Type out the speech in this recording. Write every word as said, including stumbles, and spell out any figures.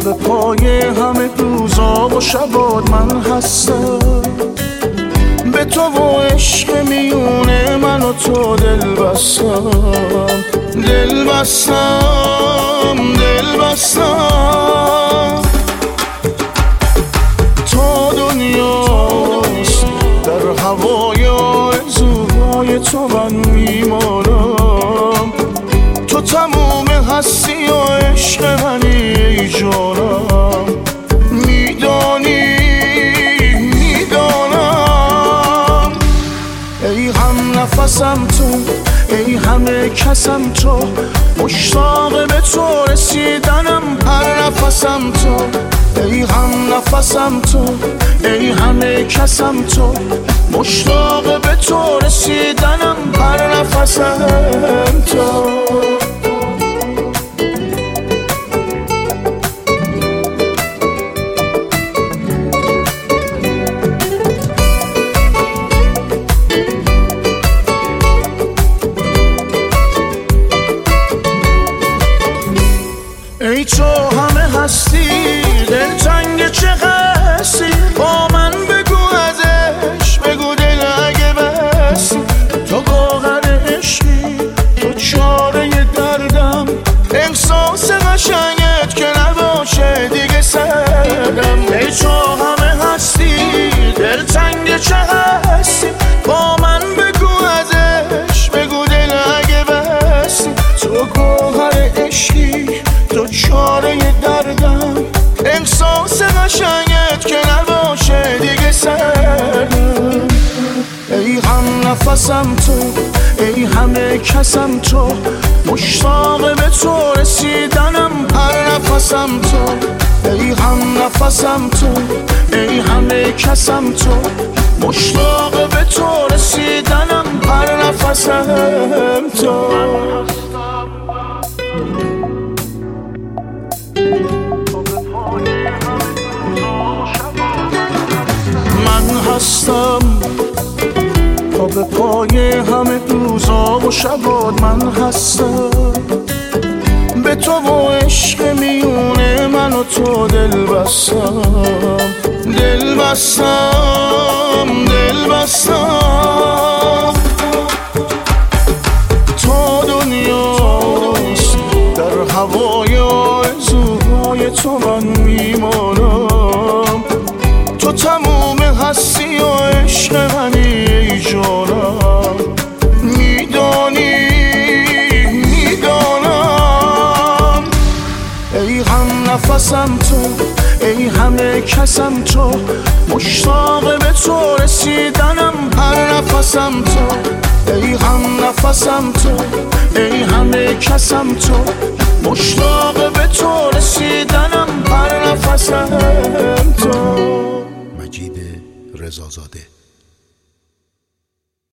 به پای همه روزا و شبات من هستم، به تو و عشق میونه من و تو دل بستم، دل بستم، دل بستم. تا دنیاست در هوای آرزوهای تو من میمانم، تو تموم هستی و عشق منی ای جانم. میدانی میدانم ای هم نفسم تو، ای همه کسم تو، مشتاق به تو رسیدنم هر نفسم تو. ای هم نفسم تو، ای همه کسم تو، مشتاق به تو رسیدنم هر نفسم تو. ای تو همه هستی، دلتنگ چه هستی، با من بگو ازش، بگو دل اگه بستی. تو گوهر عشقی، تو چاره دردم، احساس قشنگت که نباشه دیگه سردم. ای تو همه هستی، دلتنگ چه هستی، با من بگو ازش، بگو دل اگه بستی. تو گوهر عشقی، تو چاره دردم، احساس قشنگت که نباشه دیگه سردم. ای هم نفسم تو، ای همه کسم تو، مشتاق به تو رسیدنم هر نفسم تو. ای هم نفسم تو، ای همه کسم تو، مشتاق به تو رسیدنم هر نفسم تو. من هستم تا به پای همه روزا و شبات من هستم، به تو و عشق میونه من و تو دل بستم، دل بستم، دل بستم. تا دنیاست در هوای آرزوهای تو من میمانم، تو تموم هستی و عشق منی ای جانم. میدانی میدانم ای هم نفسم تو، ای همه کسم تو، مشتاق به تو رسیدنم هر نفسم تو. ای هم نفسم تو، ای همه کسم تو، مشتاق به تو رسیدنم هر نفسم تو. مجید رضازاده.